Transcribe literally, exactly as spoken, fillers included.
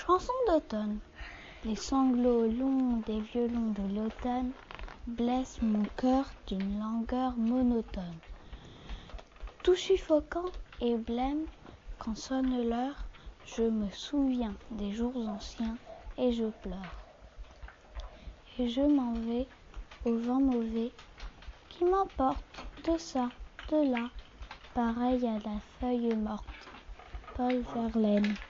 Chanson d'automne. Les sanglots longs des violons de l'automne blessent mon cœur d'une langueur monotone. Tout suffocant et blême, quand sonne l'heure, je me souviens des jours anciens et je pleure. Et je m'en vais au vent mauvais qui m'emporte de ça, de là, pareil à la feuille morte. Paul Verlaine.